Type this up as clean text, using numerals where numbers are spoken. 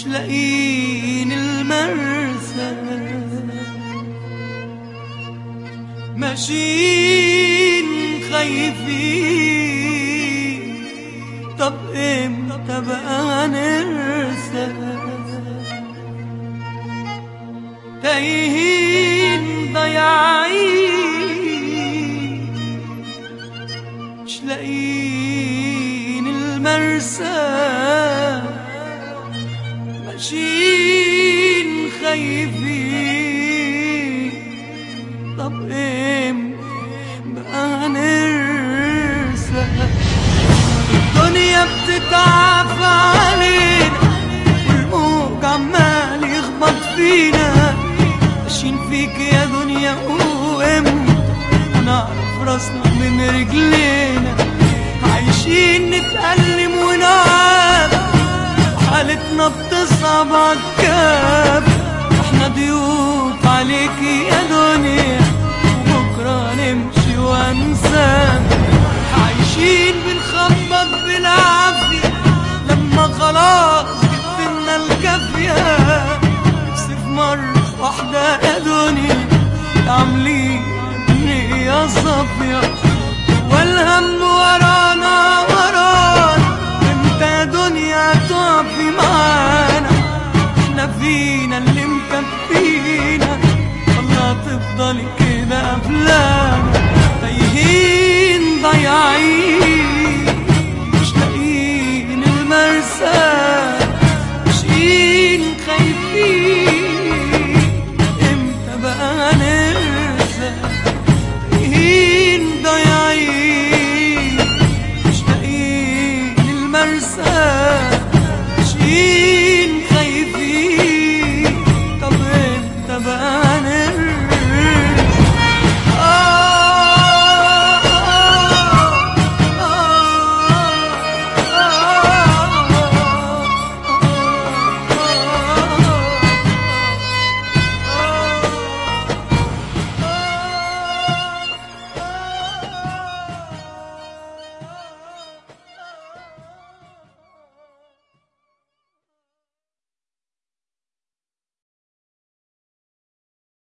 مش لاقيين المرسى، ماشيين خايفين، طب امتى بقى نرسى؟ تايهين ضايعين، مش لاقيين المرسى، ماشيين خايفين، طب امتى بقى نرسى؟ الدنيا بتتعافى علينا والموج عمال يخبط فينا، ماشيين فيك يا دنيا وامتى هنعرف راسنا من رجلينا؟ عايشين نتألم ونعافى، حالتنا بتصعب عالكاب، احنا ضيوف عليكي يا دنيا، وبكرة نمشي وانساك. عايشين بنخبط بالعافية لما خلاص جبتلنا الكافية، نفسي في مرة واحدة يا دنيا تعملي نية صافية، والهم ورانا امتى يا دنيا تقفي معانا؟ احنا فينا اللي مكفينا، والله تفضلي كده قبلانا، تايهين ضايعين، مش لاقيين المرسى، ماشيين خايفين، امتى بقى نرسى؟ تايهين ضايعين، مش لاقيين المرسى،